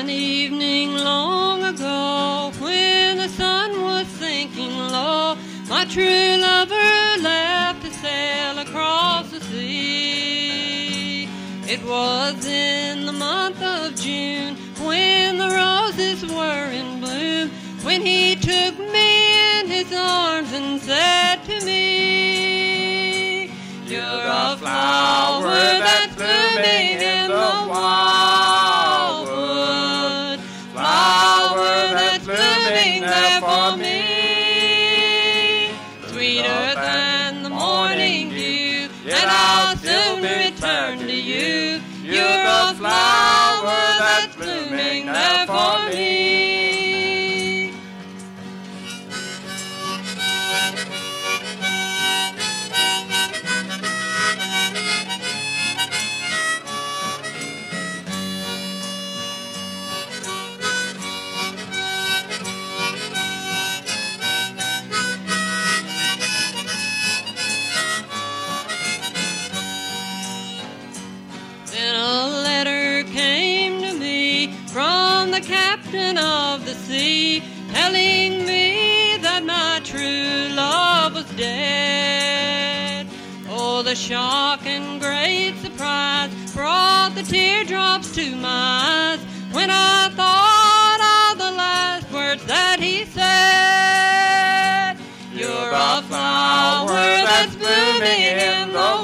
One evening long ago, when the sun was sinking low, my true lover left to sail across the sea. It was in the month of June, when the roses were in bloom, when he took me in his arms and said to me, "You're a flower that's blooming in the wildwood, flower that's blooming there for me, sweeter than the morning dew, and I'll soon return to you. You're a flower that's blooming there for me." Captain of the sea, telling me that my true love was dead. Oh, the shock and great surprise brought the teardrops to my eyes when I thought of the last words that he said. "You're a flower that's blooming in the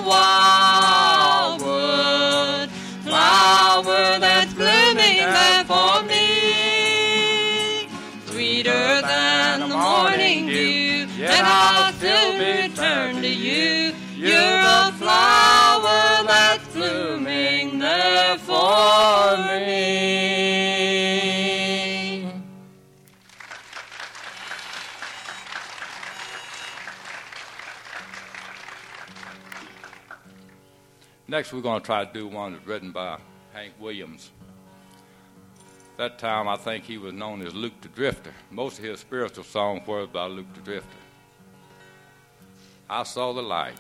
wildwood, flower that's blooming there for me, sweeter than the morning dew, and I'll soon return to you. You're a flower that's blooming there for me." Next, we're going to try to do one that's written by Hank Williams. That time, I think he was known as Luke the Drifter. Most of his spiritual songs were about Luke the Drifter. I saw the light.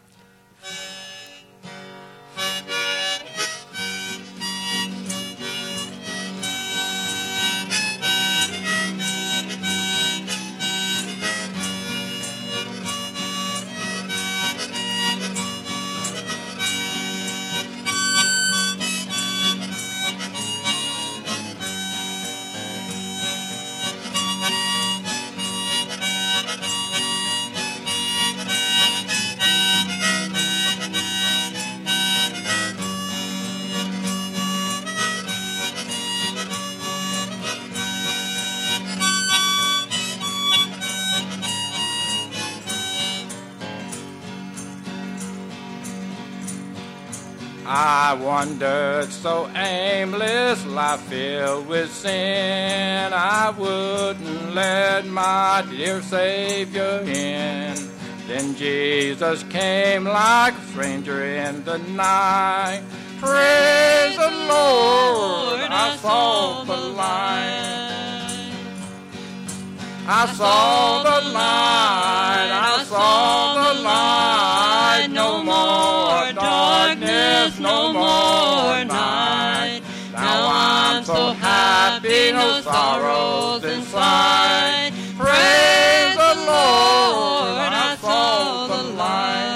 I wandered so aimless, life filled with sin, I wouldn't let my dear Savior in. Then Jesus came like a stranger in the night. Praise the Lord, I saw the light. I saw the light, I saw the light, no more darkness, no more night. Now I'm so happy, no sorrows inside. Praise the Lord, I saw the light.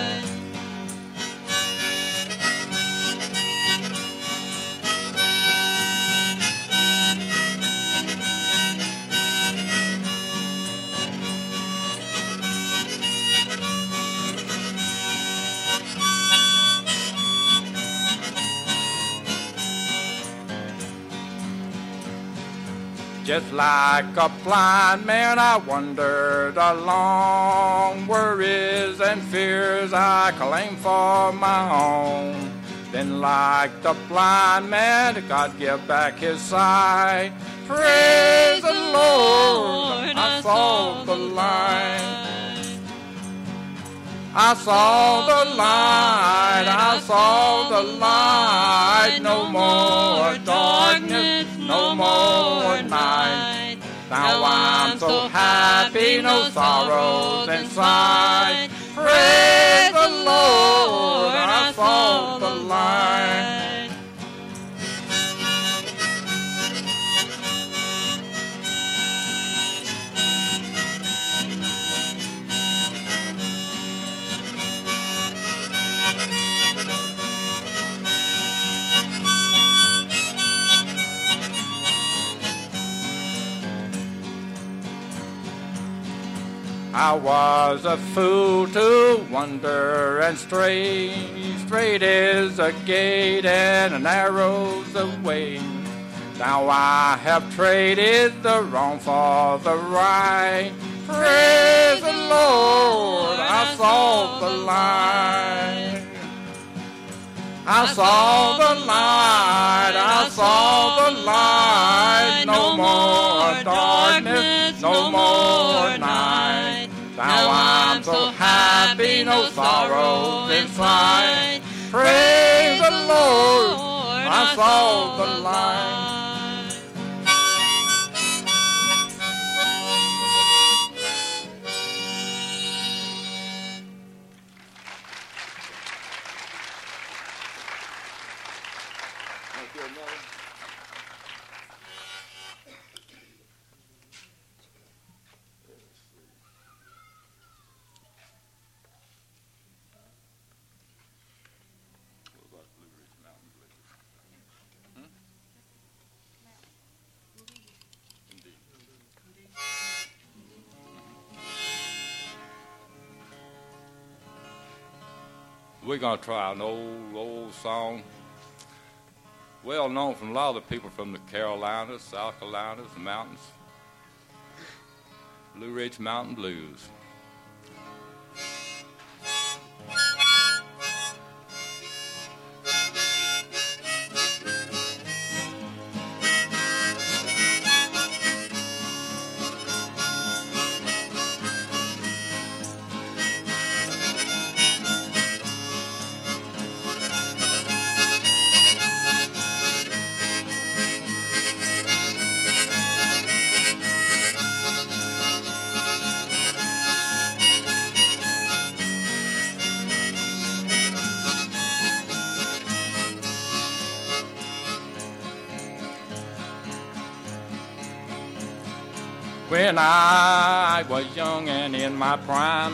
Just like a blind man, I wandered along. Worries and fears I claim for my own. Then like the blind man, God give back his sight. Praise the Lord, I saw the light. I saw the light, I saw the light. No more darkness, no more night. Now I'm so happy, no sorrows inside. Praise the Lord, I saw the light. I was a fool to wander and stray. Straight is the gate and narrow's the way. Now I have traded the wrong for the right. Praise the Lord, I saw the light. I saw the light, I saw the light. No more darkness, no more night. Now I'm so happy, no sorrow inside. Praise the Lord, I saw the light. We're going to try an old song, well known from a lot of the people from the Carolinas, South Carolinas, the mountains. Blue Ridge Mountain Blues. When I was young and in my prime,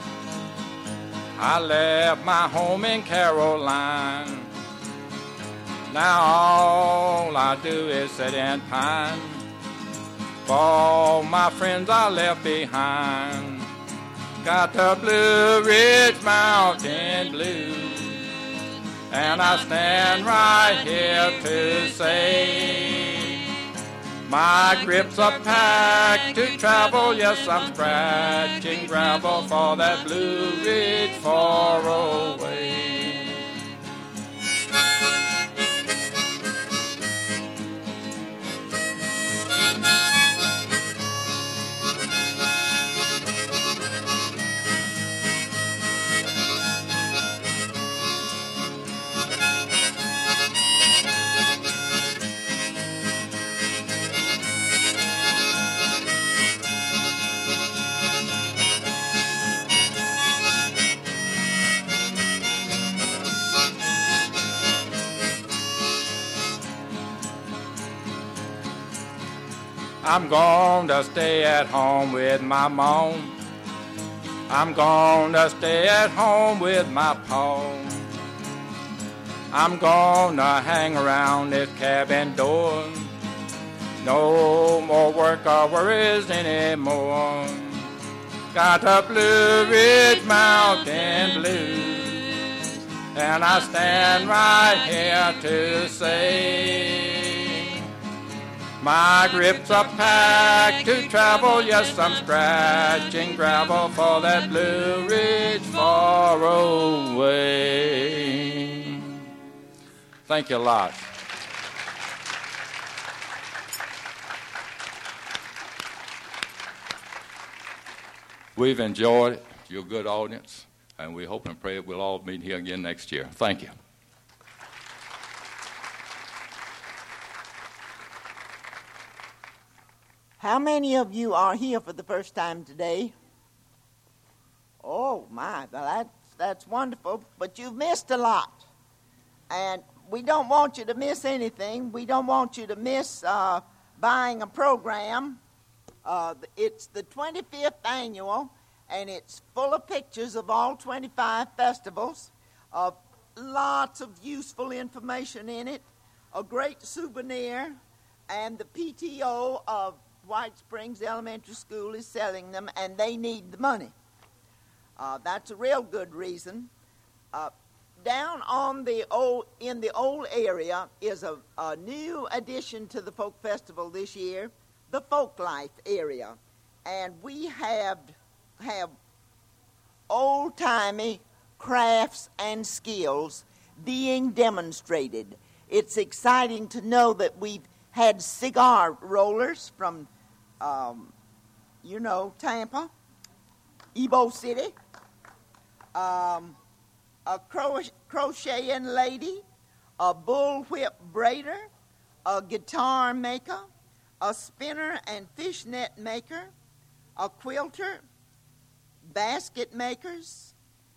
I left my home in Caroline. Now all I do is sit and pine for all my friends I left behind. Got the Blue Ridge Mountain Blues, and I stand right here to say my grips are packed to travel. Yes, I'm scratching gravel for that Blue Ridge far away. I'm gonna stay at home with my mom. I'm gonna stay at home with my pa. I'm gonna hang around this cabin door. No more work or worries anymore. Got the Blue Ridge Mountain Blues, and I stand right here to say my grips are packed to travel. Yes, I'm scratching gravel for that Blue Ridge far away. Thank you a lot. We've enjoyed it. You're a good audience, and we hope and pray we'll all meet here again next year. Thank you. How many of you are here for the first time today? Oh, my, that's wonderful, but you've missed a lot. And we don't want you to miss anything. We don't want you to miss buying a program. It's the 25th annual, and it's full of pictures of all 25 festivals, lots of useful information in it, a great souvenir, and the PTO of White Springs Elementary School is selling them, and they need the money. That's a real good reason. Down on in the old area is a new addition to the Folk Festival this year, the Folk Life area. And we have old-timey crafts and skills being demonstrated. It's exciting to know that we've had cigar rollers from, Tampa, Ebo City, a crocheting lady, a bullwhip braider, a guitar maker, a spinner and fishnet maker, a quilter, basket makers.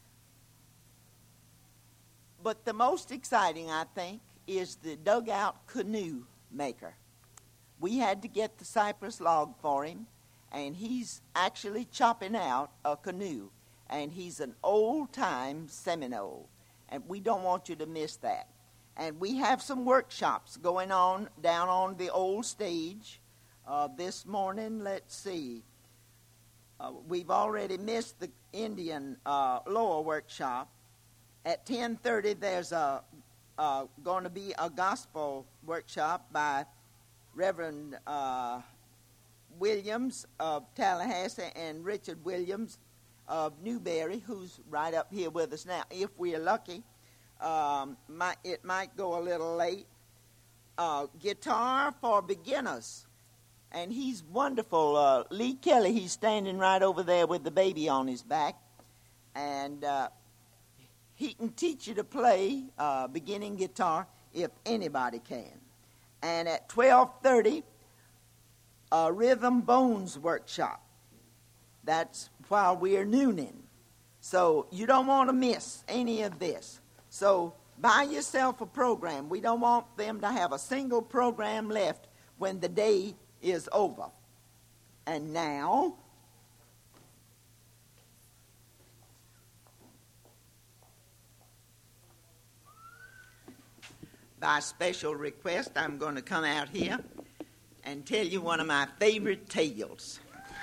But the most exciting, I think, is the dugout canoe maker. We had to get the cypress log for him, and he's actually chopping out a canoe. And he's an old-time Seminole, and we don't want you to miss that. And we have some workshops going on down on the old stage. This morning, let's see. We've already missed the Indian Lower workshop. At 10:30, there's going to be a gospel workshop by Reverend Williams of Tallahassee and Richard Williams of Newberry, who's right up here with us now. If we're lucky, it might go a little late. Guitar for beginners, and he's wonderful. Lee Kelly, he's standing right over there with the baby on his back, and he can teach you to play beginning guitar if anybody can. And at 12:30, a Rhythm Bones workshop. That's while we're nooning. So you don't want to miss any of this. So buy yourself a program. We don't want them to have a single program left when the day is over. And now, by special request, I'm going to come out here and tell you one of my favorite tales.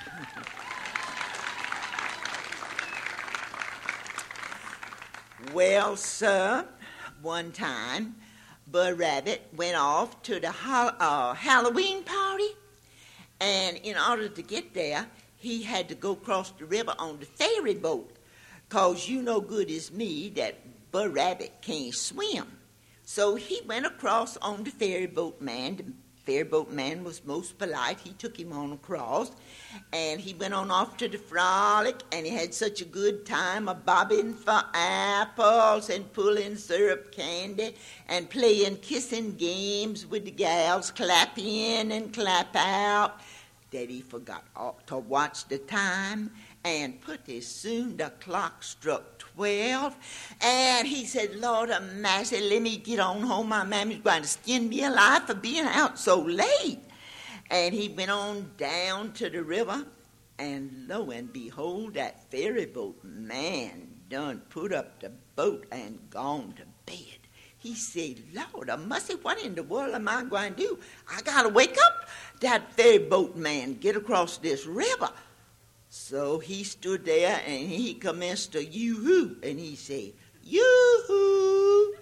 Well, sir, one time, Bud Rabbit went off to the Halloween party, and in order to get there, he had to go across the river on the ferry boat, 'cause you know good as me that Bud Rabbit can't swim. So he went across on the ferry boat man. The ferry boat man was most polite. He took him on across, and he went on off to the frolic, and he had such a good time bobbing for apples and pulling syrup candy and playing kissing games with the gals, clap in and clap out, that he forgot to watch the time. And pretty soon the clock struck 12, and he said, Lord of mercy, let me get on home. My mammy's going to skin me alive for being out so late. And he went on down to the river, and lo and behold, that ferry boat man done put up the boat and gone to bed. He said, Lord of mercy, what in the world am I going to do? I got to wake up that ferry boat man, get across this river. So he stood there, and he commenced to yoo-hoo, and he said, yoo-hoo,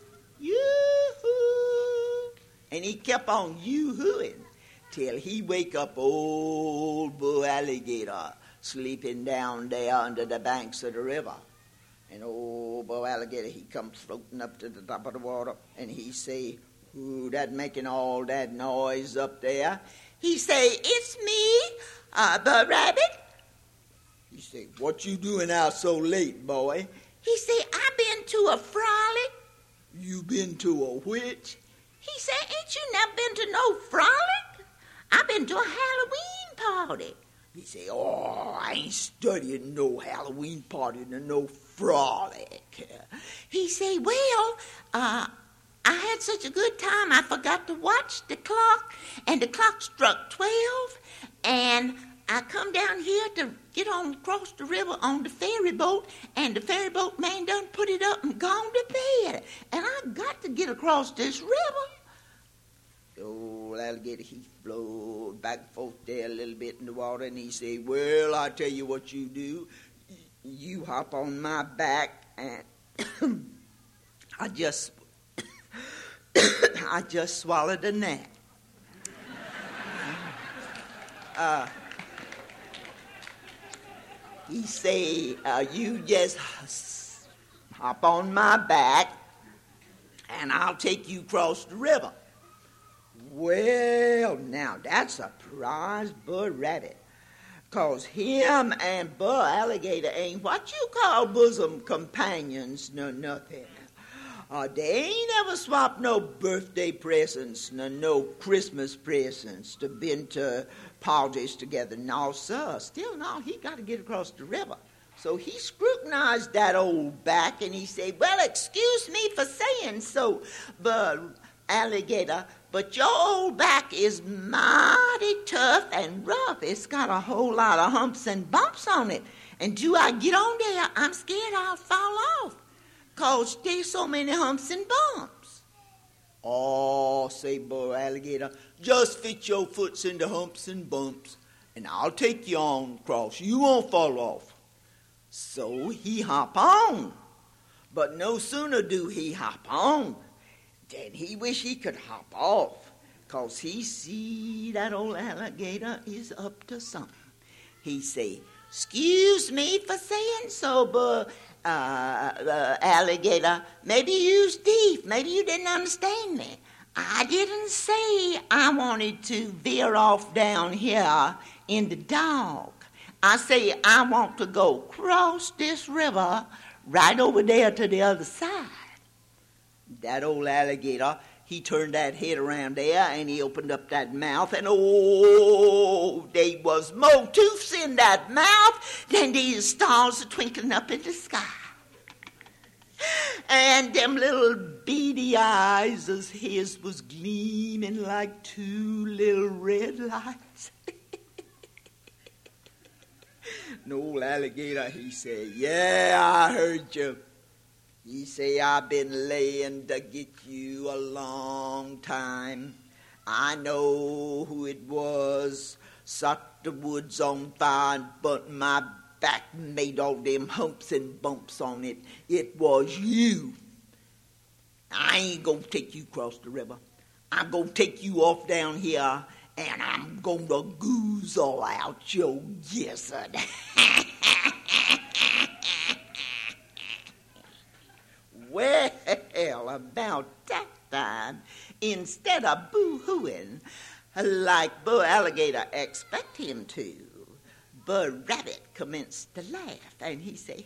yoo-hoo. And he kept on yoo-hooing till he wake up old Bull Alligator sleeping down there under the banks of the river. And old Bull Alligator, he comes floating up to the top of the water, and he say, who that making all that noise up there? He say, it's me, Bud Rabbit. He said, what you doing out so late, boy? He said, I been to a frolic. You been to a which? He said, ain't you never been to no frolic? I been to a Halloween party. He said, oh, I ain't studying no Halloween party to no frolic. He said, well, I had such a good time, I forgot to watch the clock, and the clock struck 12, and I come down here to get on across the river on the ferry boat, and the ferry boat man done put it up and gone to bed. And I got to get across this river. The old alligator, he flowed back and forth there a little bit in the water, and he said, well, I tell you what you do. You hop on my back, and I just swallowed a gnat. He say, you just hop on my back, and I'll take you across the river. Well, now, that surprised Bud Rabbit, 'cause him and Bud Alligator ain't what you call bosom companions nor nothing. They ain't ever swapped no birthday presents nor no Christmas presents to been to parties together. No, sir. Still, no, he got to get across the river. So he scrutinized that old back, and he said, well, excuse me for saying so, Bud Alligator, but your old back is mighty tough and rough. It's got a whole lot of humps and bumps on it. And do I get on there, I'm scared I'll fall off, 'cause there's so many humps and bumps. Oh, say Bud Alligator, just fit your foots in the humps and bumps, and I'll take you on across. You won't fall off. So he hop on. But no sooner do he hop on than he wish he could hop off, 'cause he see that old alligator is up to something. He say, excuse me for saying so, but alligator, maybe you's deaf. Maybe you didn't understand me. I didn't say I wanted to veer off down here in the dog. I say I want to go cross this river right over there to the other side. That old alligator, he turned that head around there, and he opened up that mouth, and oh, there was more tooths in that mouth than these stars twinkling up in the sky. And them little beady eyes of his was gleaming like two little red lights. And old alligator, he said, yeah, I heard you. He say, I've been laying to get you a long time. I know who it was. Set the woods on fire and burnt my back and made all them humps and bumps on it. It was you. I ain't gonna take you across the river. I'm gonna take you off down here, and I'm gonna goozle out your gizzard. Well, about that time, instead of boo-hooing like Bud Alligator expect him to, Bud Rabbit commenced to laugh, and he said,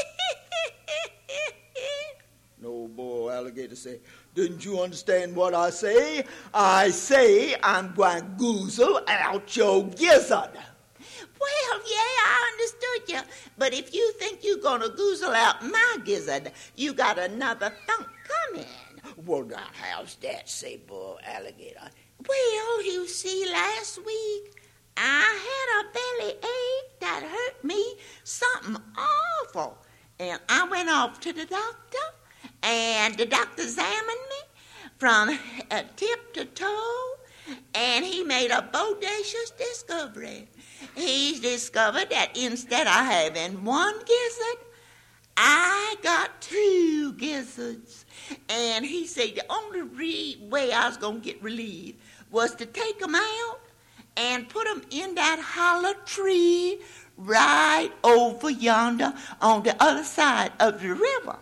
no, Bud Alligator said, didn't you understand what I say? I say I'm going to goozle out your gizzard. Well, yeah, I understood you. But if you think you're going to goozle out my gizzard, you got another thunk coming. Well, now, how's that, say Bud Alligator? Well, you see, last week I had a belly ache that hurt me something awful. And I went off to the doctor, and the doctor examined me from tip to toe, and he made a bodacious discovery. He discovered that instead of having one gizzard, I got two gizzards. And he said the only way I was going to get relieved was to take them out and put them in that hollow tree right over yonder on the other side of the river.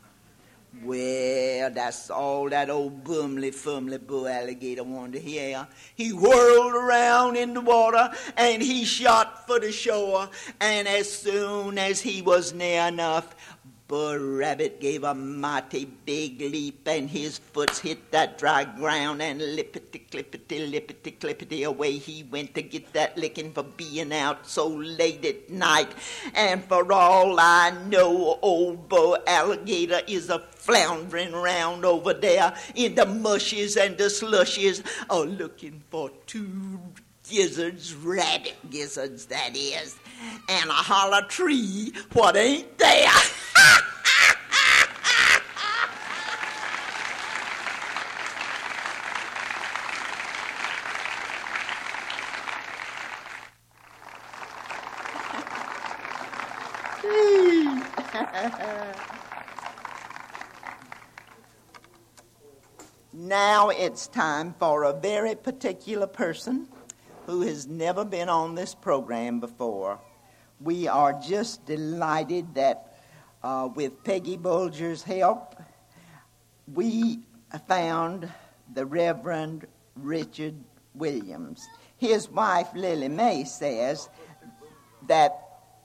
Well, that's all that old bumly-fumly Bud Alligator wanted to hear. He whirled around in the water, and he shot for the shore. And as soon as he was near enough, Bud Rabbit gave a mighty big leap, and his foot hit that dry ground, and lippity-clippity, lippity-clippity, away he went to get that licking for being out so late at night. And for all I know, old Bud Alligator is a floundering around over there in the mushes and the slushes, looking for two gizzards, rabbit gizzards, that is, and a hollow tree what ain't there. Now it's time for a very particular person who has never been on this program before. We are just delighted that with Peggy Bulger's help, we found the Reverend Richard Williams. His wife, Lily Mae, says that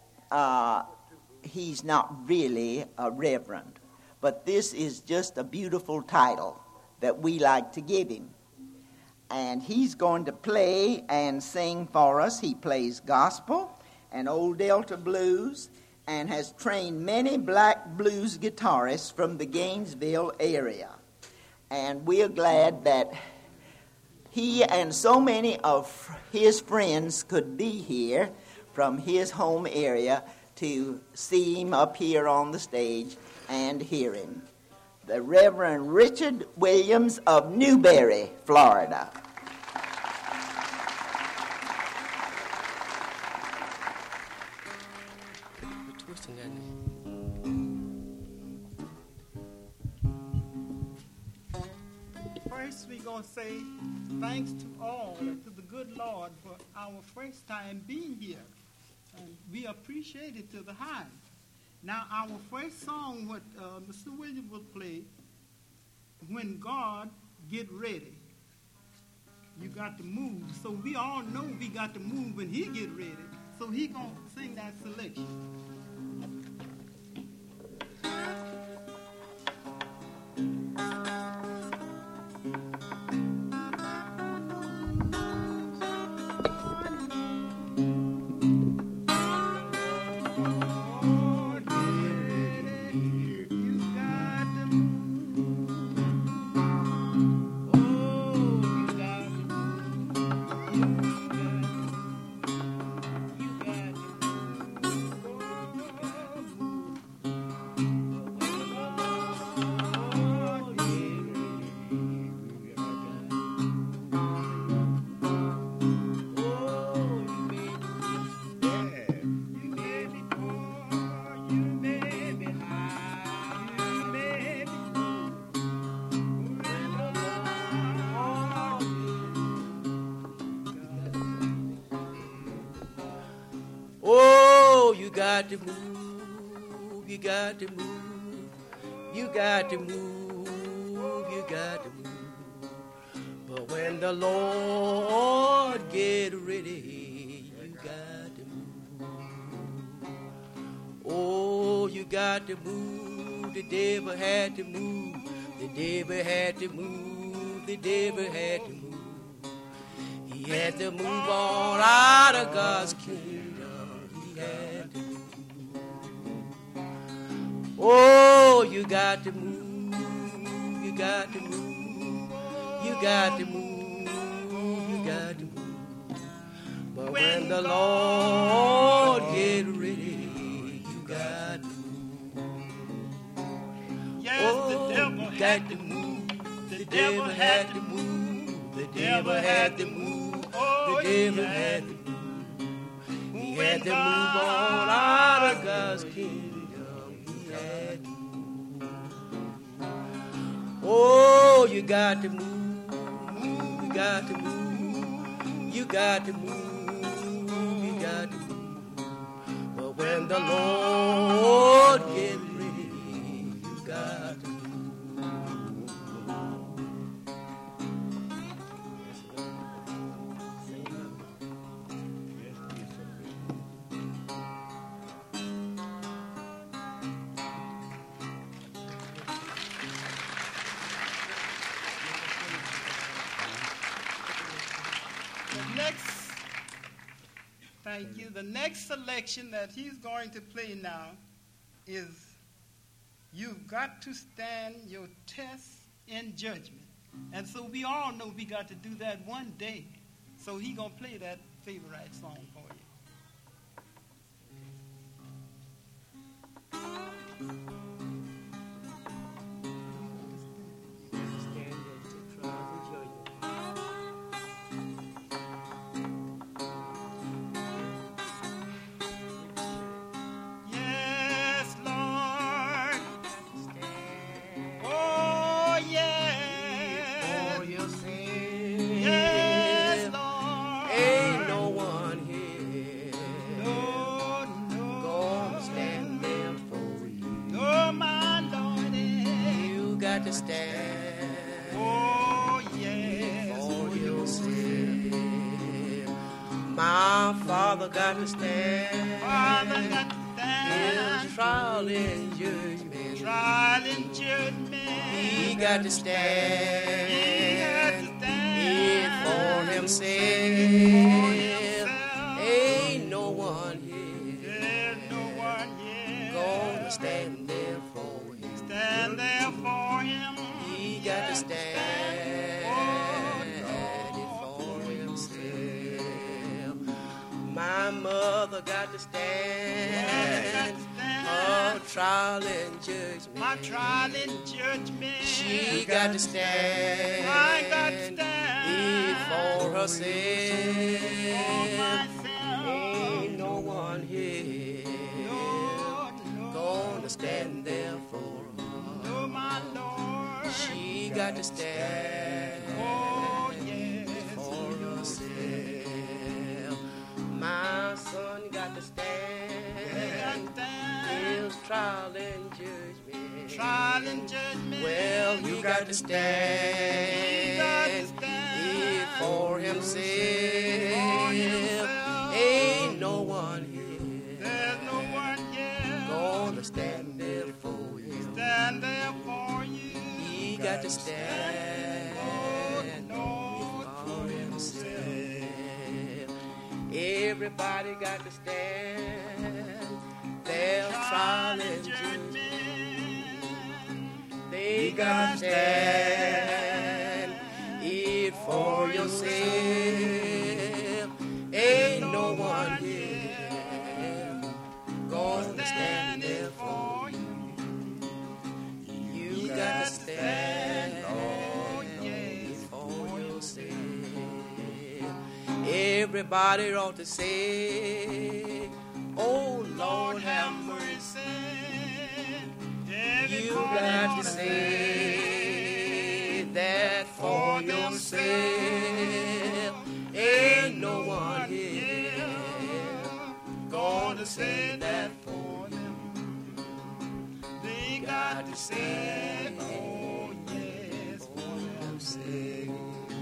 he's not really a reverend, but this is just a beautiful title that we like to give him. And he's going to play and sing for us. He plays gospel and old Delta blues and has trained many black blues guitarists from the Gainesville area. And we're glad that he and so many of his friends could be here from his home area to see him up here on the stage and hear him. The Reverend Richard Williams of Newberry, Florida. First, we're going to say thanks to all, to the good Lord for our first time being here. And we appreciate it to the high. Now, our first song, what Mr. Williams will play, When God Get Ready. You got to move. So we all know we got to move when he get ready. So he going to sing that selection. got to move, you got to move, you got to move, you got to move. But when the Lord get ready, you got to move. Oh, you got to move, the devil had to move, the devil had to move, the devil had to move. He had to move on out of God's kingdom. He had to move. Oh, you got to move, you got to move, you got to move, you got to move. But when the Lord get ready, you got to move. Yes, oh, the devil had to move. The devil had to move. The devil had to move. Oh, The devil yeah. had to move. He had to move on out of God's kingdom. He had to move. Oh, you got to move. You got to move. You got to move. You got to move. But when the Lord gets ready, you got to move. Thank you. The next selection that he's going to play now is You've Got to Stand Your Test in Judgment. And so we all know we got to do that one day. So he's going to play that favorite song for you. got to stand Oh, yes. for yourself. My Father got to stand. Father got to His stand. trial and judgment. Trial and judgment. He got to stand. He got to stand. For himself. For himself. Ain't no one here There's no one here. gonna stand there for him. Stand there for him. He got to stand for himself. My mother got to stand. Her trial and judgment. My trial and judgment. She got to stand. I got to stand. For herself. For myself. Ain't no one here gonna stand there for her. No, my Lord. She got to stand Oh, yes. for herself. My son got to stand. His trial and judgment. Trial and judgment. Well, he got to stand for himself. Ain't no one here There's no one here. gonna stand there for him. Stand there for you. He got to stand for himself. Everybody got to stand. Their trial and judgment. They got to stand it for yourself. Ain't no one here gonna stand there for you. You got to stand for yourself. Everybody ought to say, oh Lord, have mercy. You got to say that for yourself. Ain't no one here gonna say that for them. They got to say, oh yes, for themselves.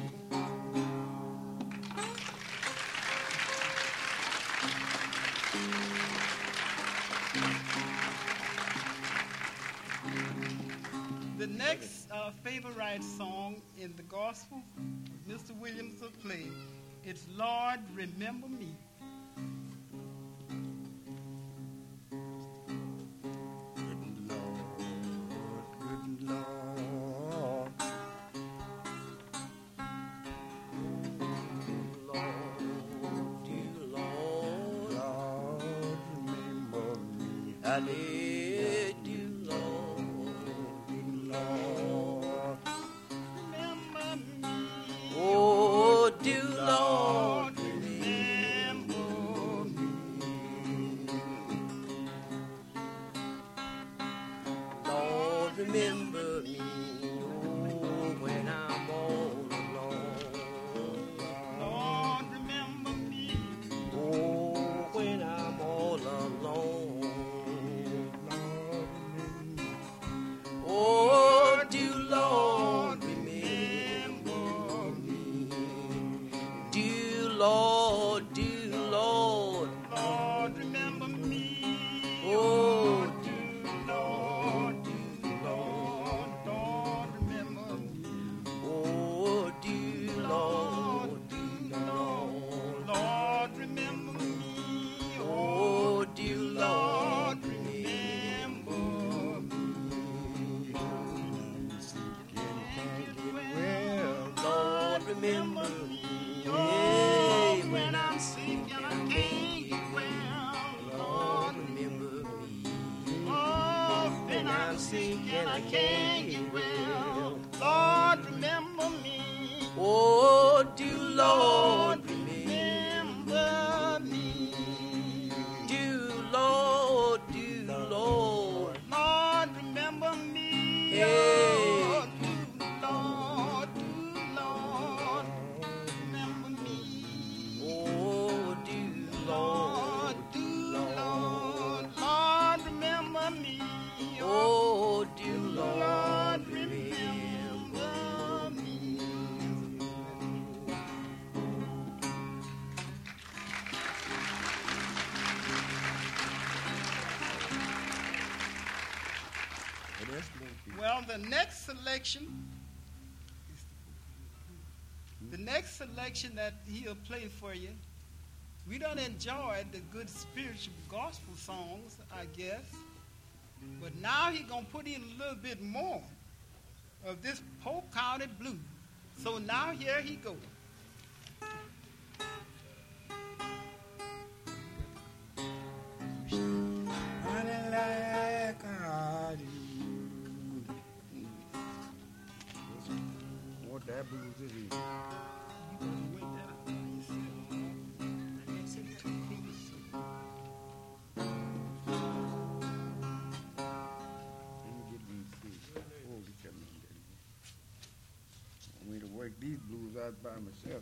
The next favorite song in the gospel, Mr. Williams will play. It's Lord, Remember Me. Good Lord. Lord, dear Lord, remember me. I need you, Lord, Lord. Remember me. Oh, dear Lord, Remember me. Lord, remember me. Oh, when I'm all alone. Lord, remember me. Oh, when I'm all alone. Oh, dear Lord, remember me. Dear Lord, Lord, remember me. oh, Lord, Lord, remember me. oh, dear Lord, Lord, remember me. oh, dear Lord, Lord, remember me. Lord, remember me. Oh, when I'm sick and I can't get well. Lord, remember me. Oh, when I'm sick and I can't get well. Lord, remember me. Oh, dear Lord, Lord, remember remember me. dear Lord, Lord, remember me. Hey. Lord, Lord, remember me. oh, dear Lord, Lord, remember me. oh, dear Lord, Lord, remember me. Well, the next selection that he'll play for you, we done enjoyed the good spiritual gospel songs, I guess. But now he's going to put in a little bit more of this Polk County blues. So now here he goes. Running like I do. What that blues it is? Work these blues out by myself.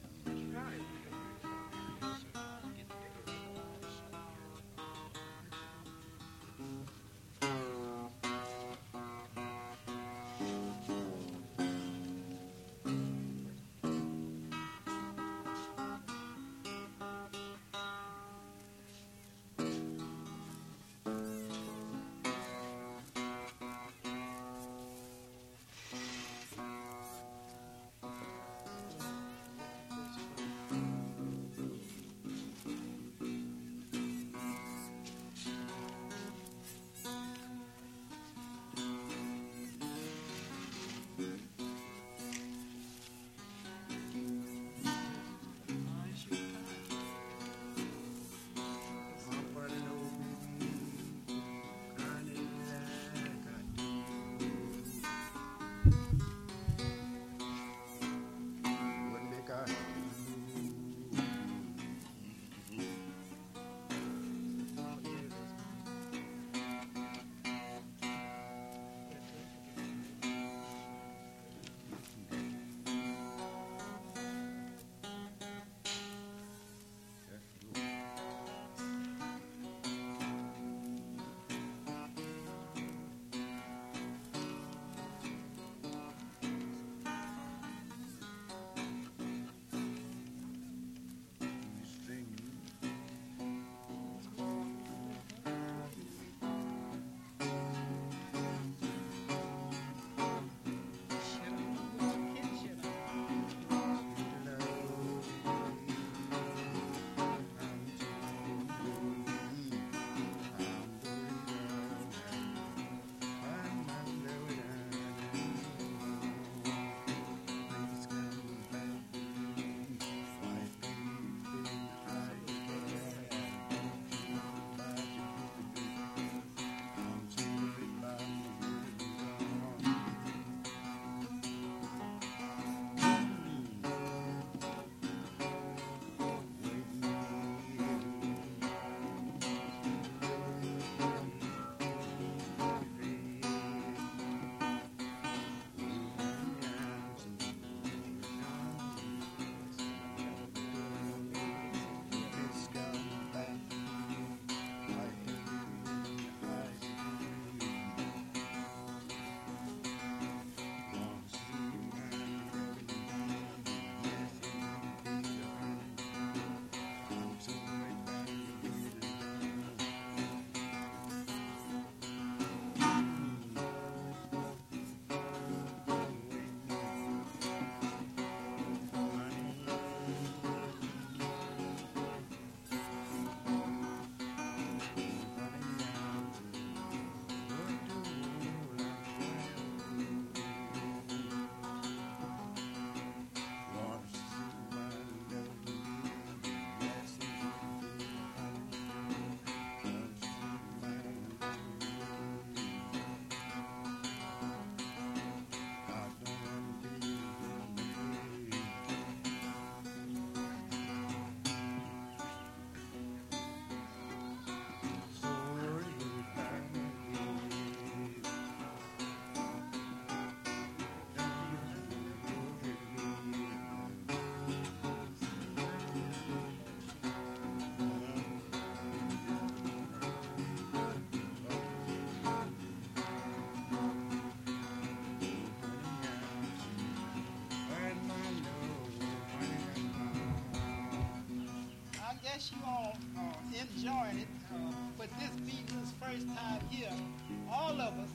guess you all enjoying it. But this being his first time here, all of us,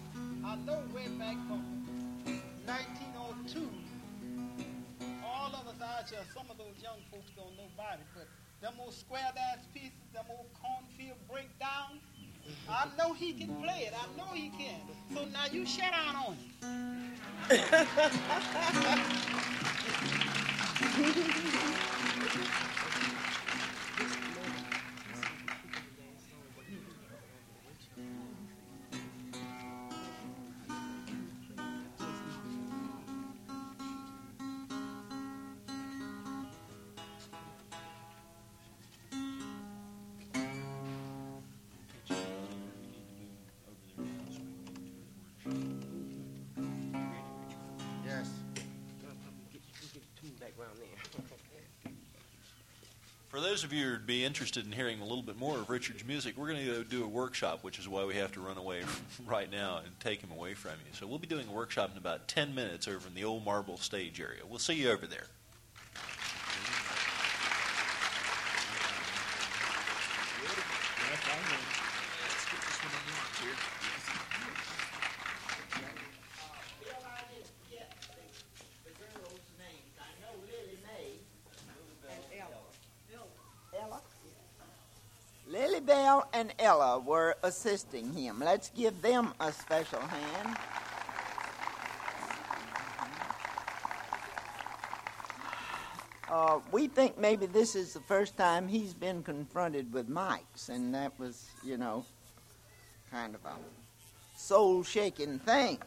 I know way back from 1902, all of us out here, some of those young folks don't know about it, but them old square dance pieces, them old cornfield breakdown, I know he can play it. I know he can. So now you shut down on him. Yes. For those of you who'd be interested in hearing a little bit more of Richard's music, we're going to do a workshop, which is why we have to run away right now and take him away from you. So we'll be doing a workshop in about 10 minutes over in the old Marble stage area. We'll see you over there. Lily Bell and Ella were assisting him. Let's give them a special hand. We think maybe this is the first time he's been confronted with mics, and that was, kind of a soul-shaking thing.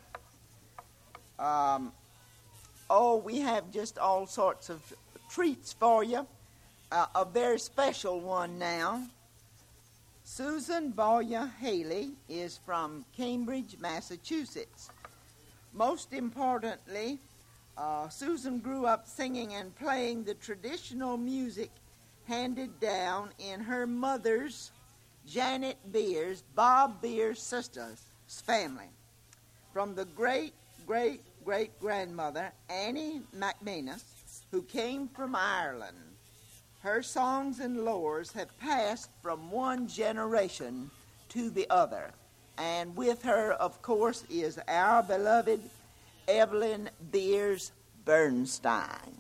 We have just all sorts of treats for you. A very special one now. Susan Boya Haley is from Cambridge, Massachusetts. Most importantly, Susan grew up singing and playing the traditional music handed down in her mother's, Janet Beers, Bob Beers' sister's family. From the great-great-great-grandmother, Annie McManus, who came from Ireland. Her songs and lores have passed from one generation to the other. And with her, of course, is our beloved Evelyn Beers Bernstein.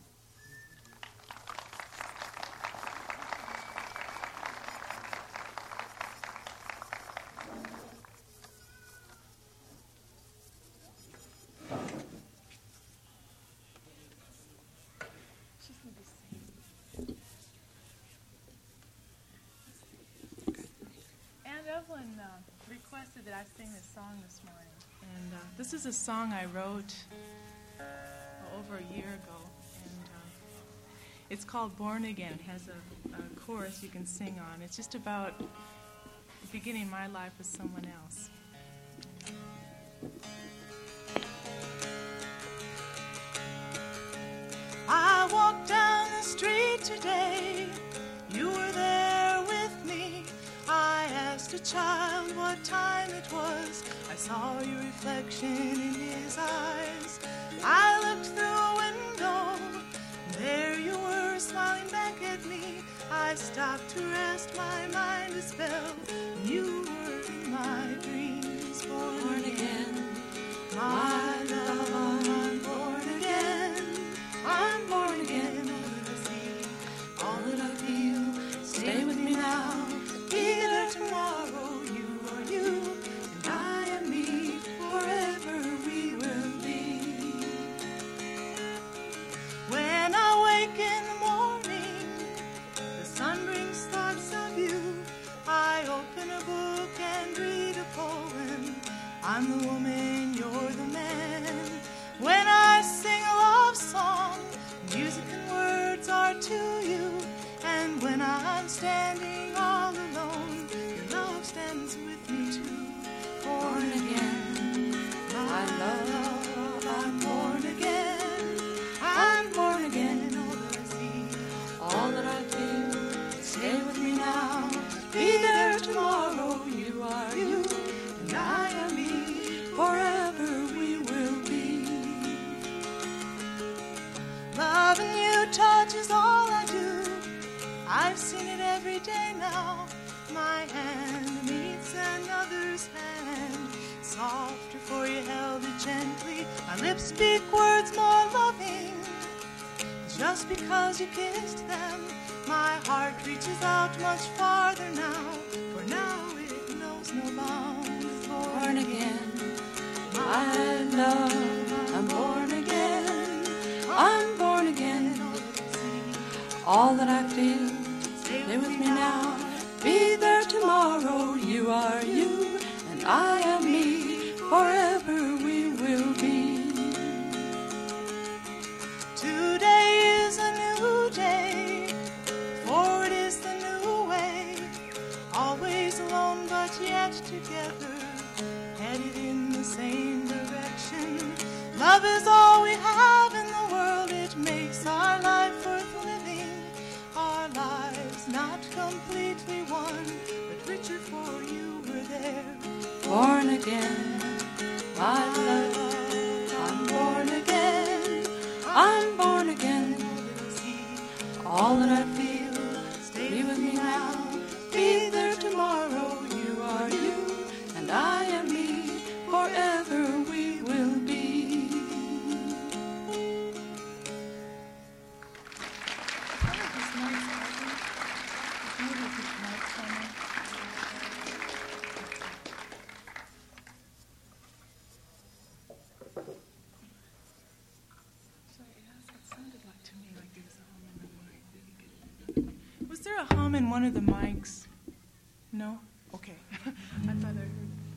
Evelyn requested that I sing this song this morning, and this is a song I wrote over a year ago, and it's called Born Again. It has a chorus you can sing on. It's just about beginning my life with someone else. I walked down the street today, you were there with me. I asked a child what time it was. I saw your reflection in his eyes. I looked through a window. There you were, smiling back at me. I stopped to rest my mind a spell. You were in my dreams, born again. My love, I'm born again. I'm born again. All that I see, all that I feel. Stay with me now. Be there tomorrow, you are you, and I am me, forever we will be. When I wake in the morning, the sun brings thoughts of you. I open a book and read a poem. I'm the woman, you're the man. When I sing a love song, music and words are to you. And when I'm standing all alone, your love stands with me too. Born again, my love, I'm born again. I'm born again, all that I see, all that I feel. Stay with me now, be there tomorrow. You are you, and I am me, forever we will be. Loving you touches all I do. I've seen it every day now. My hand meets another's hand. softer, for you held it gently. My lips speak words more loving. Just because you kissed them, my heart reaches out much farther now. For now it knows no bounds. Born again, my love, I'm born again. I'm born again. All that I feel, stay with me now. Be there tomorrow. You are you, and I am me. Forever we will be. Today is a new day. Forward is the new way. Always alone, but yet together. Headed in the same direction. Love is all we have in the world. It makes our life worth living. Our lives not completely one, but richer for you were there. Born again, my love, I'm born again. I'm born again. All that I feel, stay with me now. Be there tomorrow. You are you, and I am me. Forever we will be. Was there a hum in one of the mics? No? Okay. I thought I heard.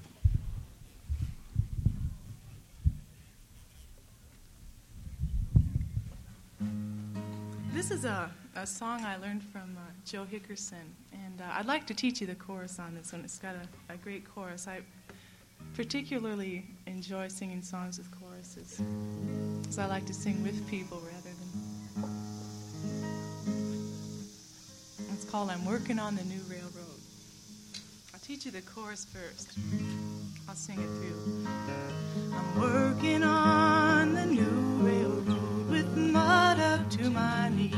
This is a song I learned from Joe Hickerson, and I'd like to teach you the chorus on this one. It's got a great chorus. I particularly enjoy singing songs with choruses, because I like to sing with people rather than... It's called I'm Working on the New Railroad. I'll teach you the chorus first. I'll sing it through. I'm working on the new railroad with mud up to my knees.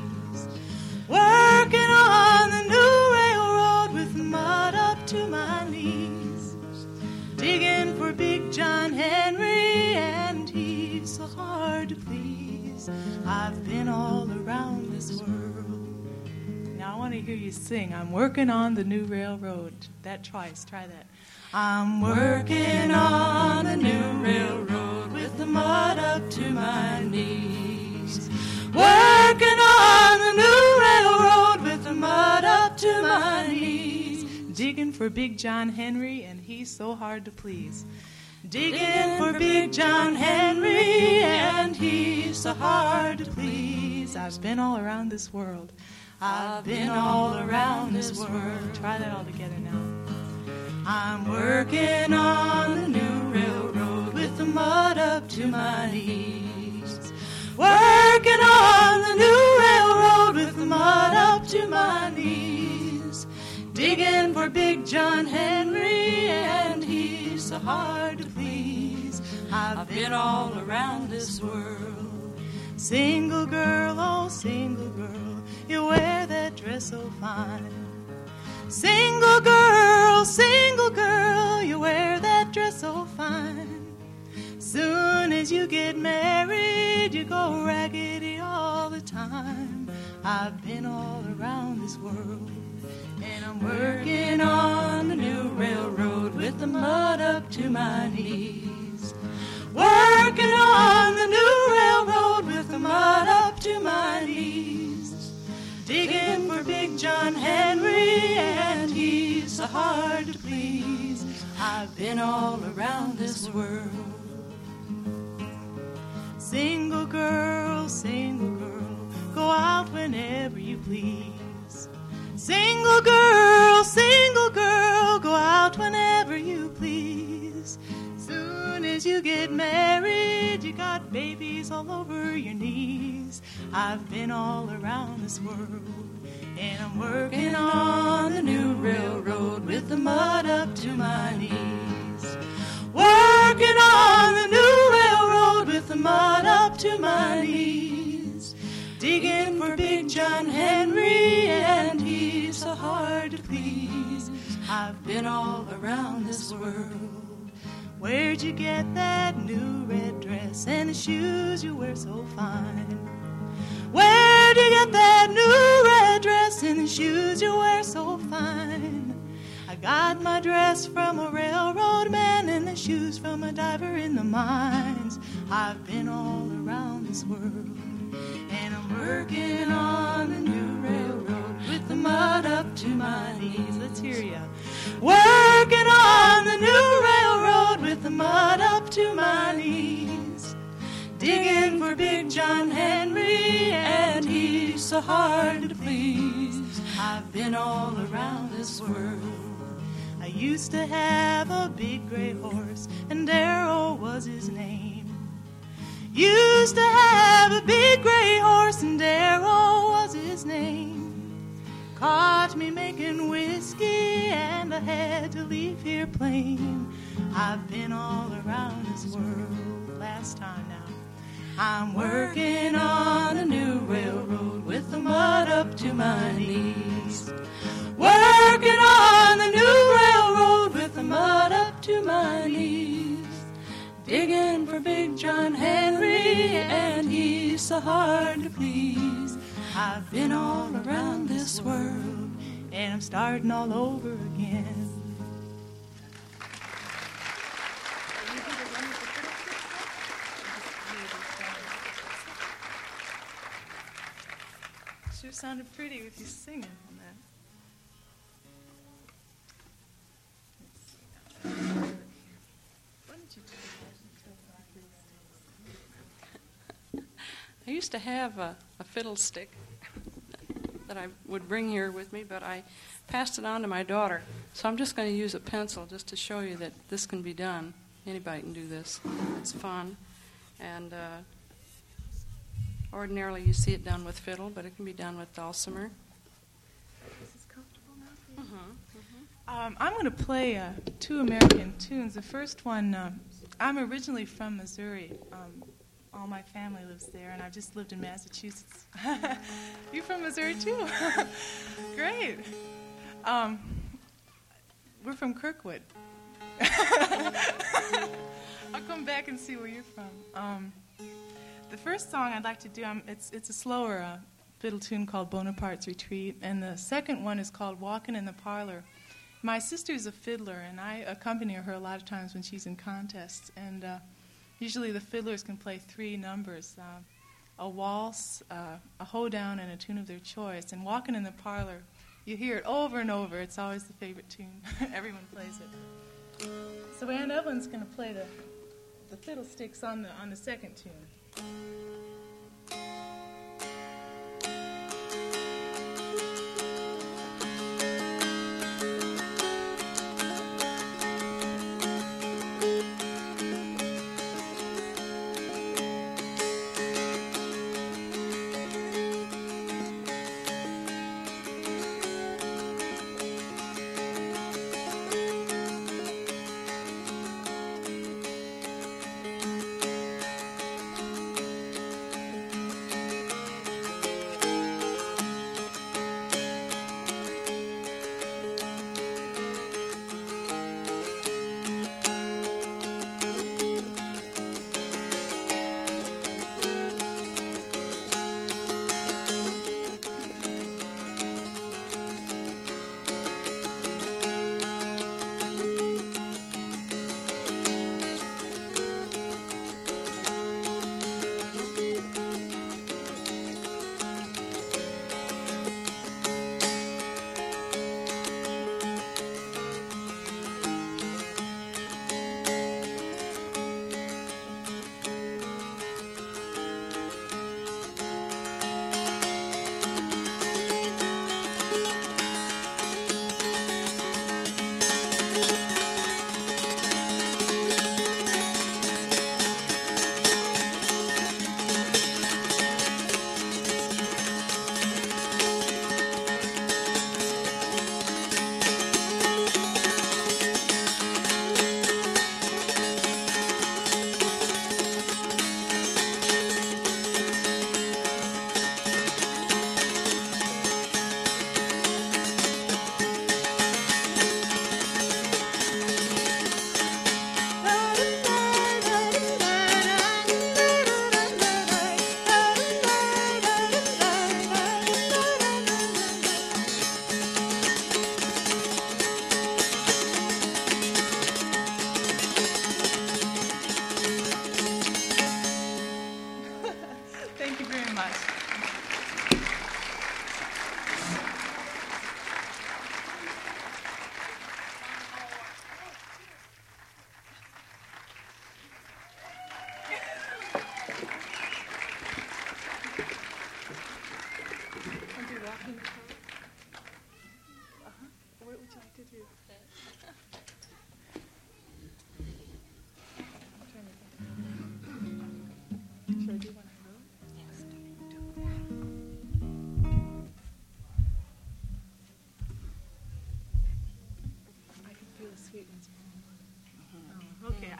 Working on the new railroad with mud up to my knees. Digging for Big John Henry, and he's so hard to please. I've been all around this world. Now I want to hear you sing. I'm working on the new railroad. That twice. Try that. I'm working on the new railroad with the mud up to my knees. Working on the new railroad with the mud up to my knees. Digging for Big John Henry, and he's so hard to please. Digging for Big John Henry, and he's so hard to please. I've been all around this world. I've been all around this world. Try that all together now. I'm working on the new railroad with the mud up to my knees. Working on the new railroad with the mud up to my knees. Digging for Big John Henry, and he's so hard to please. I've been all around this world. Single girl, oh single girl, you wear that dress so fine. Single girl, you wear that dress so fine. Soon as you get married, you go raggedy all the time. I've been all around this world, and I'm working on the new railroad with the mud up to my knees. Working on the new railroad with the mud up to my knees. Digging for Big John Henry, and he's so hard to please. I've been all around this world. Single girl, go out whenever you please. Single girl, go out whenever you please. Soon as you get married, you got babies all over your knees. I've been all around this world, and I'm working on the new railroad with the mud up to my knees. Working on the new railroad with the mud up to my knees. Digging for Big John Henry, and he's so hard to please. I've been all around this world. Where'd you get that new red dress and the shoes you wear so fine? Where'd you get that new red dress and the shoes you wear so fine? I got my dress from a railroad man and the shoes from a diver in the mines. I've been all around this world, and I'm working on the new railroad with the mud up to my knees. Let's hear ya. Working on the new railroad with the mud up to my knees. Digging for Big John Henry, and he's so hard to please. I've been all around this world. I used to have a big gray horse, and Darrow was his name. Used to have a big gray horse, and Darrow was his name. Caught me making whiskey, and I had to leave here plain. I've been all around this world. Last time now. I'm working on a new railroad with the mud up to my knees. Working on the new railroad with the mud up to my knees. Digging for Big John Henry, and he's so hard to please. I've been all around this world, and I'm starting all over again. Sure sounded pretty with you singing on that. I used to have a fiddlestick that I would bring here with me, but I passed it on to my daughter. So I'm just going to use a pencil just to show you that this can be done. Anybody can do this. It's fun. And ordinarily you see it done with fiddle, but it can be done with dulcimer. This is comfortable now for you? I'm going to play two American tunes. The first one, I'm originally from Missouri. All my family lives there, and I've just lived in Massachusetts. You from Missouri, too? Great. We're from Kirkwood. I'll come back and see where you're from. The first song I'd like to do, it's a slower fiddle tune called Bonaparte's Retreat, and the second one is called Walkin' in the Parlor. My sister's a fiddler, and I accompany her a lot of times when she's in contests, and usually the fiddlers can play three numbers, a waltz, a hoedown, and a tune of their choice. And Walkin' in the Parlor, you hear it over and over. It's always the favorite tune. Everyone plays it. So Ann Evelyn's going to play the fiddlesticks on the second tune.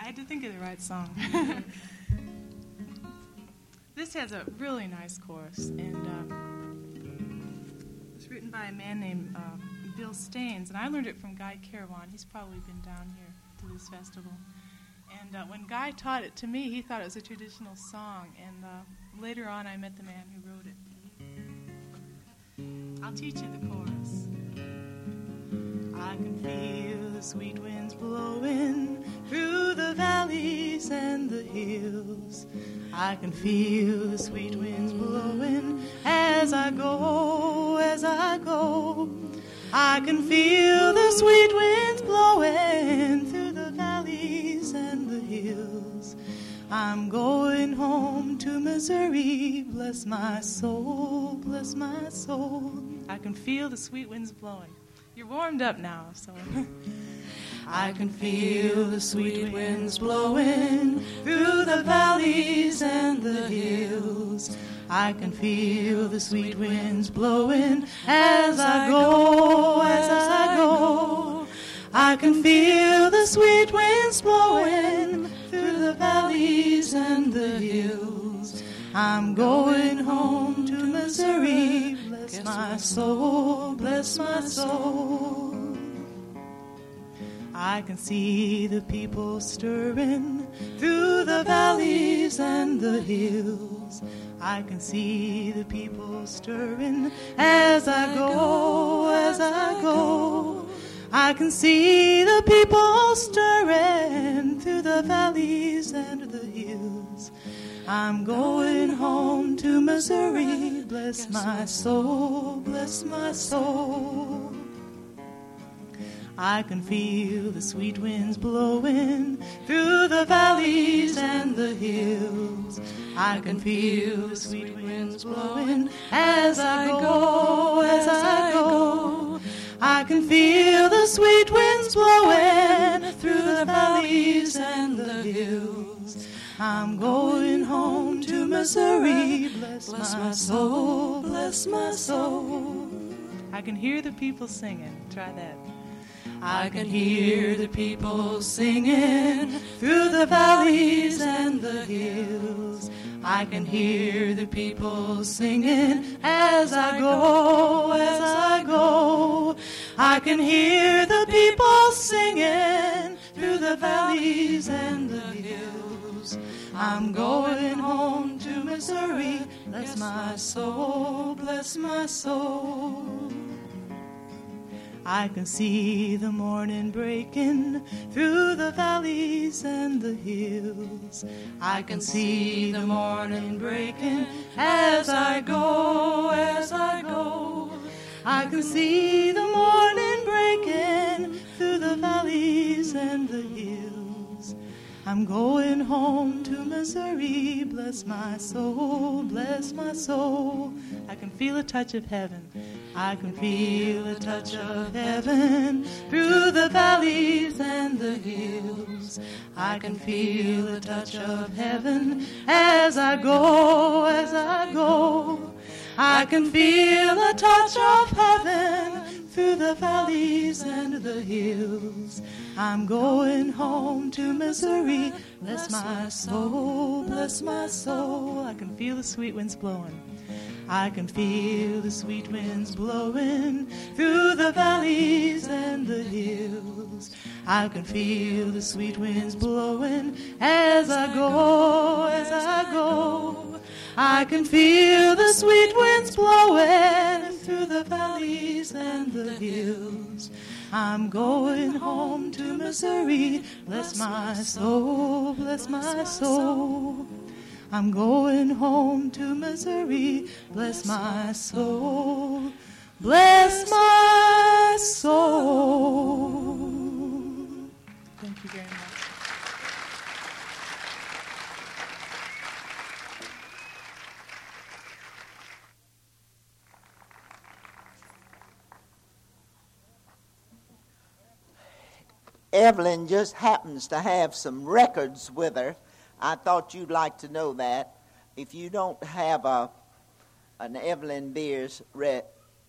had to think of the right song. This has a really nice chorus, and it was written by a man named Bill Staines, and I learned it from Guy Carawan. He's probably been down here to this festival. And when Guy taught it to me, he thought it was a traditional song, and later on I met the man who wrote it. I'll teach you the chorus. I can feel the sweet winds blowing through the valleys and the hills. I can feel the sweet winds blowing as I go, as I go. I can feel the sweet winds blowing through the valleys and the hills. I'm going home to Missouri, bless my soul, bless my soul. I can feel the sweet winds blowing. You're warmed up now, so. I can feel the sweet winds blowing through the valleys and the hills. I can feel the sweet winds blowing as I go, as I go. I can feel the sweet winds blowing through the valleys and the hills. I'm going home to Missouri, bless my soul, bless my soul. I can see the people stirring through the valleys and the hills. I can see the people stirring as I go, as I go. I can see the people stirring through the valleys and the hills. I'm going home to Missouri, bless my soul, bless my soul. I can feel the sweet winds blowing through the valleys and the hills. I can feel the sweet winds blowing as I go, as I go. I can feel the sweet winds blowing through the valleys and the hills. I'm going home to Missouri, bless my soul, bless my soul. I can hear the people singing. Try that. I can hear the people singing through the valleys and the hills. I can hear the people singing as I go, as I go. I can hear the people singing through the valleys and the hills. I'm going home to Missouri, bless my soul, bless my soul. I can see the morning breaking through the valleys and the hills. I can see the morning breaking as I go, as I go. I can see the morning breaking through the valleys and the hills. I'm going home to Missouri, bless my soul, bless my soul. I can feel a touch of heaven. I can feel a touch of heaven through the valleys and the hills. I can feel a touch of heaven as I go, as I go. I can feel a touch of heaven through the valleys and the hills. I'm going home to Missouri, bless my soul, bless my soul. I can feel the sweet winds blowing. I can feel the sweet winds blowing through the valleys and the hills. I can feel the sweet winds blowing as I go, as I go. I can feel the sweet winds blowing through the valleys and the hills. I'm going home to Missouri, bless my soul, bless my soul. I'm going home to Missouri, bless my soul, bless my soul. Thank you very much. Evelyn just happens to have some records with her. I thought you'd like to know that. If you don't have an Evelyn Beers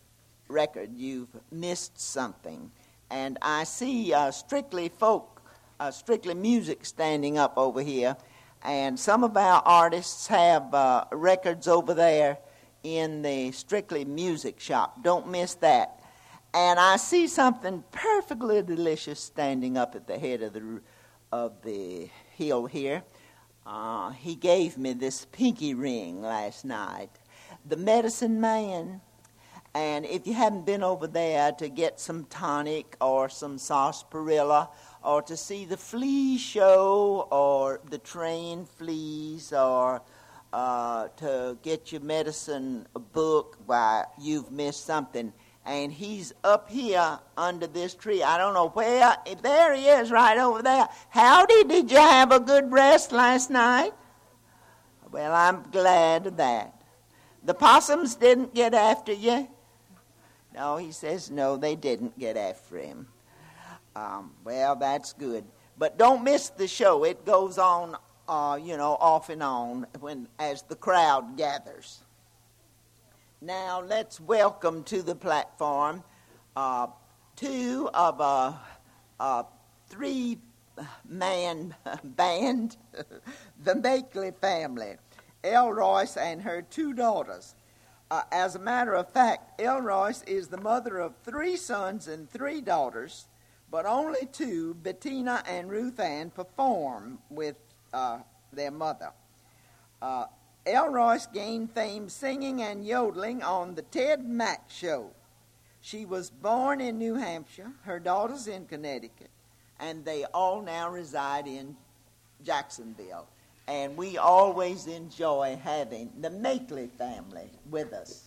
record, you've missed something. And I see Strictly Folk Strictly Music standing up over here. And some of our artists have records over there in the Strictly Music shop. Don't miss that. And I see something perfectly delicious standing up at the head of the hill here. He gave me this pinky ring last night. The Medicine Man. And if you haven't been over there to get some tonic or some sarsaparilla or to see the flea show or the train fleas or to get your medicine book, why, you've missed something. And he's up here under this tree. I don't know where. There he is right over there. Howdy, did you have a good rest last night? Well, I'm glad of that. The possums didn't get after you? No, he says, no, they didn't get after him. Well, that's good. But don't miss the show. It goes on, off and on as the crowd gathers. Now, let's welcome to the platform two of a three-man band, the Makeley family, Elle Royce and her two daughters. As a matter of fact, Elle Royce is the mother of 3 sons and 3 daughters, but only 2, Bettina and Ruth Ann, perform with their mother. Elle Royce gained fame singing and yodeling on the Ted Mack Show. She was born in New Hampshire, her daughters in Connecticut, and they all now reside in Jacksonville. And we always enjoy having the Makeley family with us.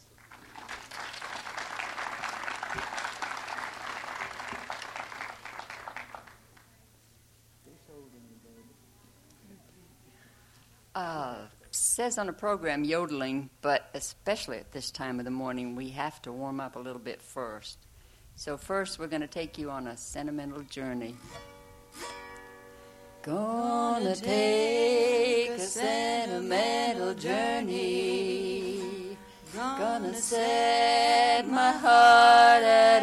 Says on the program yodeling, but especially at this time of the morning, we have to warm up a little bit first. So first we're going to take you on a sentimental journey. Gonna take a sentimental journey. Gonna set my heart at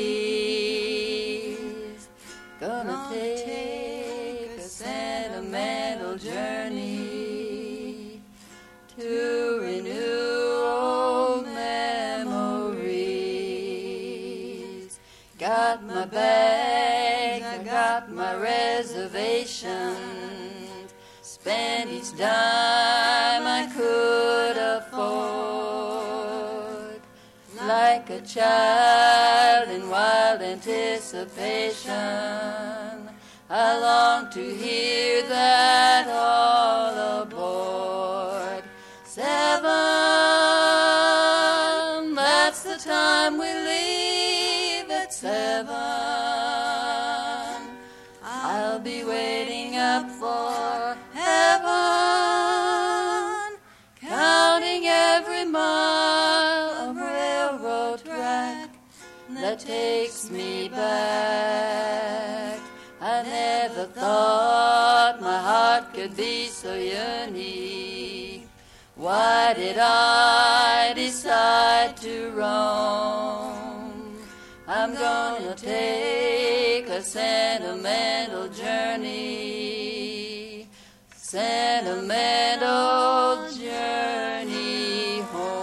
ease. Gonna take a sentimental journey to renew old memories. Got my bags, I got my reservations. Spent each dime I could afford. Like a child in wild anticipation, I long to hear that all aboard. 7, that's the time we leave at 7. I'll be waiting up for heaven, counting every mile of railroad track that takes me back. I never thought my heart could be so unique. Why did I decide to roam? I'm gonna take a sentimental journey, sentimental journey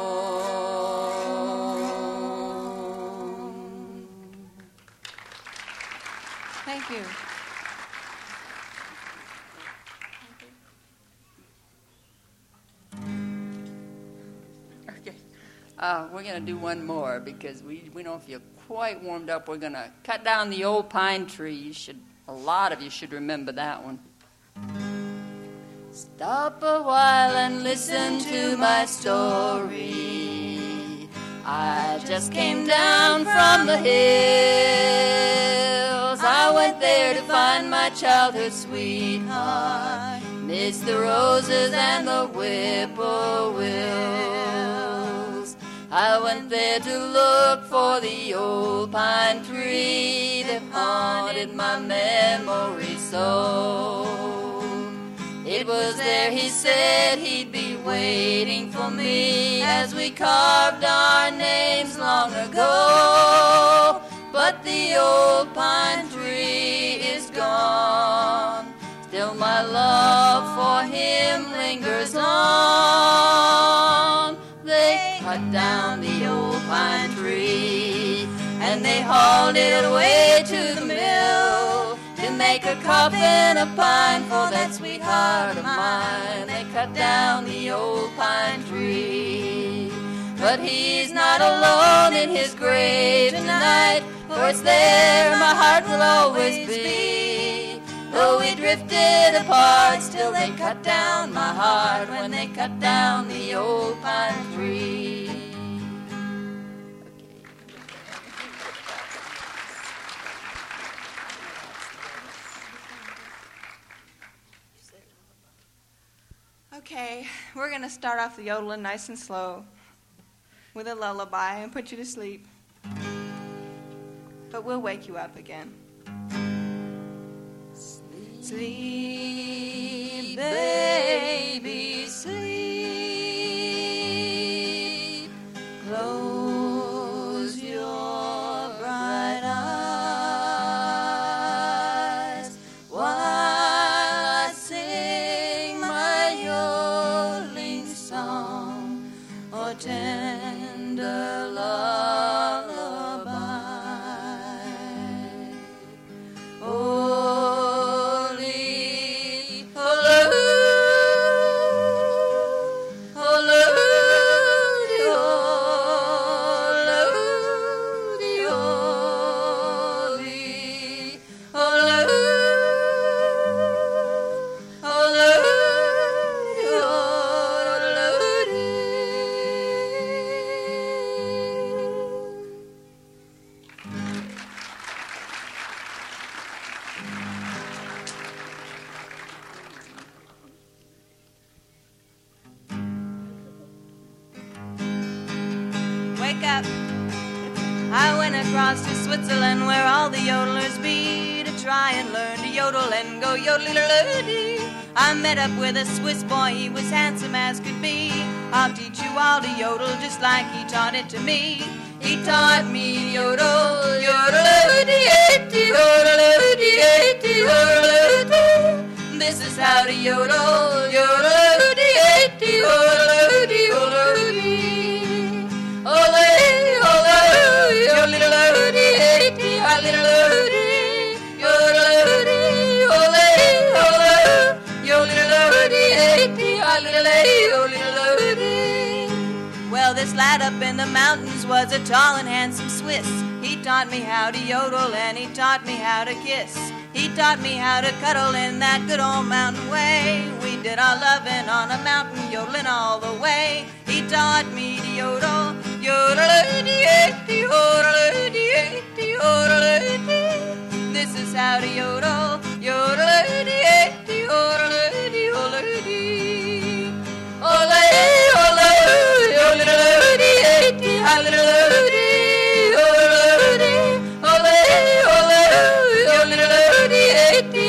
home. Thank you. Okay. We're going to do one more because we don't feel quite warmed up. We're going to cut down the old pine tree. A lot of you should remember that one. Stop a while and listen to my story. I just came down from the hills. I went there to find my childhood sweetheart, midst the roses and the whippoorwills. I went there to look for the old pine tree that haunted my memory so. It was there he said he'd be waiting for me as we carved our names long ago. But the old pine tree is gone. hauled it away to the mill to make a coffin of pine for that sweetheart of mine. They cut down the old pine tree, but he's not alone in his grave tonight, for it's there my heart will always be. Though we drifted apart, still they cut down my heart when they cut down the old pine tree. Okay, we're going to start off the yodeling nice and slow with a lullaby and put you to sleep. But we'll wake you up again. Sleep, baby, sleep. Close your bright eyes while I sing my yodeling song or tender lullaby. Holy, holy, holy, Wake up. I went across to Switzerland where all the yodelers be to try and learn to yodel and go yodelly. I met up with a Swiss boy, he was handsome as could be. I'll teach you all to yodel just like he taught it to me. He taught me to yodel, yodel-oo-dee-ay-dee, yodel-oo-dee-ay-dee, yodel-oo-dee. This is how to yodel, yodel-oo-dee-ay-dee, yodel-oo-dee, yodel-oo-dee. Ole, ole, yodel-oo-dee-ay-dee, yodel-oo-dee, yodel-oo-dee, ole, ole, yodel-oo-dee-ay-dee, yodel-oo-dee. Well, this lad up in the mountains was a tall and handsome Swiss. He taught me how to yodel and he taught me how to kiss. He taught me how to cuddle in that good old mountain way. We did our loving on a mountain, yodeling all the way. He taught me to yodel, yodel-oo-dee-ay-dee, yodel-oo-dee-ay-dee, yodel-oo-dee. This is how to yodel, yodel-oo-dee-ay-dee, yodel-oo-dee, yodel-oo-dee. Ole, ole, yodel-oo-dee-ay-dee, yodel-oo-dee, yodel-oo-dee. Ole, ole, yodel-oo-dee-ay-dee,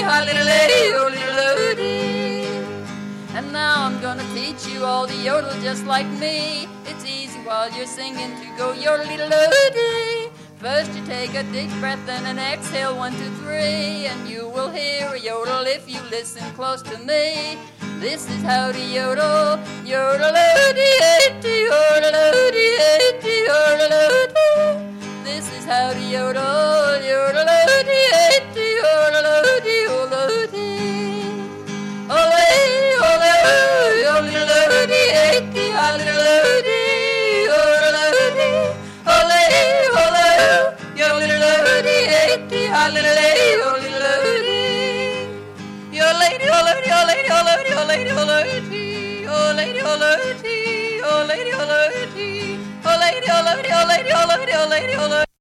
yodel-oo-dee. And now I'm gonna teach you all to yodel just like me. It's easy while you're singing to go yodel-dee-dee. First you take a deep breath and an exhale, 1, 2, 3, and you will hear a yodel if you listen close to me. This is how to yodel, yodel-oo-dee-ay-dee, yodel-oo-dee-ay-dee, yodel-oo-dee. This is how to yodel, yodel-oo-dee-ay-dee, yodel-oo-dee, yodel-oo-dee. Ole, ole, yodel-oo-dee-ay-dee, yodel-oo-dee, yodel-oo-dee. Ole, ole, yodel-oo-dee-ay-dee, yodel-oo-dee, yodel-oo-dee. Your lady, oh lady, oh lady, oh lady, oh lady, oh lady, oh lady, oh lady, oh lady, oh lady, oh lady, oh lady, oh lady, oh lady, oh lady, oh lady, oh lady.